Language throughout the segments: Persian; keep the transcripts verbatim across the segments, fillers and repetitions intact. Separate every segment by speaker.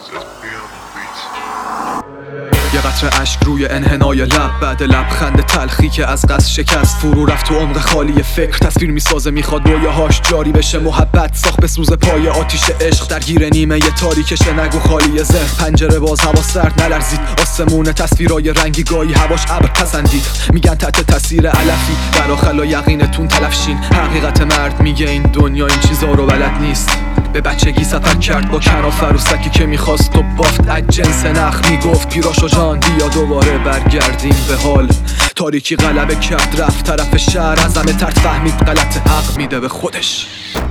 Speaker 1: یه قطره اشک روی انحنای لب، بعد لبخند تلخی که از قصد شکست فرو رفت تو عمق خالی فکر. تصویر میسازه میخواد رویاهاش جاری بشه، محبت ساخت به سوز پای آتیش عشق. درگیر نیمه یه تاریکشه نگو خالی ذهن، پنجره باز هوا سرد نلرزید. آسمون تصویرای رنگی گاهی هواش ابر پسندید. میگن تحت تاثیر علفی برا خلا یقینتون تلف شین. حقیقت مرد میگه این دنیا این چیزا رو بلد نیست. به بچگی سفر کرد با کناف عروسکی که میخواست و بافت از جنس نخ. میگفت پیراشو جان بیا دوباره برگردیم به حال. تاریکی غلبه کرد رفت طرف شهر، از همه ترد فهمید غلط، حق میده به خودش.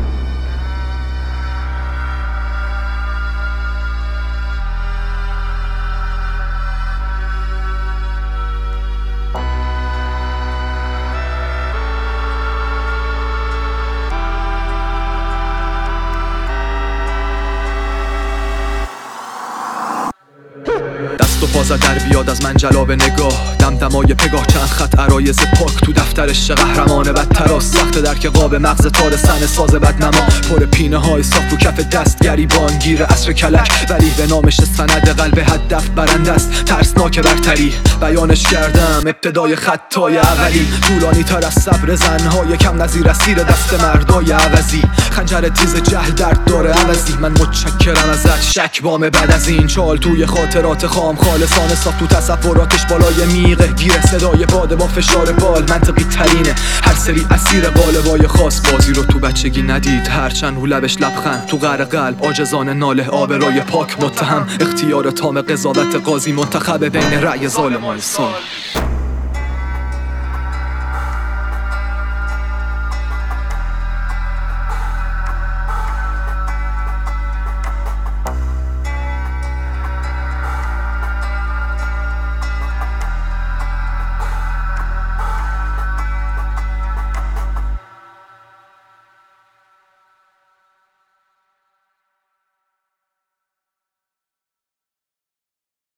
Speaker 1: دست و پازه در بیاد از من جلاب نگاه، دمدمای پگاه چند خط عرایز پاک تو دفترش. قهرمان بدتراس سخت درک قاب مغز تار سن ساز بدنما. پر پینه های صاف رو کف دست گریبان گیر عصر کلک، ولی به نامش سند قلب هدف برنده است. ترسناک برتری بیانش کردم ابتدای خطای اولی. طولانی تر از صبر زنهای کم نظیر اسیر دست مردای عوضی. خنجر تیز جهل درد داره عوضی. من متشکرم ازت شک بام بعد از این چال توی خاطرات خام خالصانه ساخت تو تصوراتش بالای میغه. گیر صدای باده با فشار بال منطقی ترینه. هر سری اسیر قالبای خاص بازی رو تو بچگی ندید. هرچند رو لبش لبخند تو غر قلب عاجزانه ناله. آبرای پاک متهم اختیار تام قضاوت قاضی منتخب بین رأی ظالم و انسان.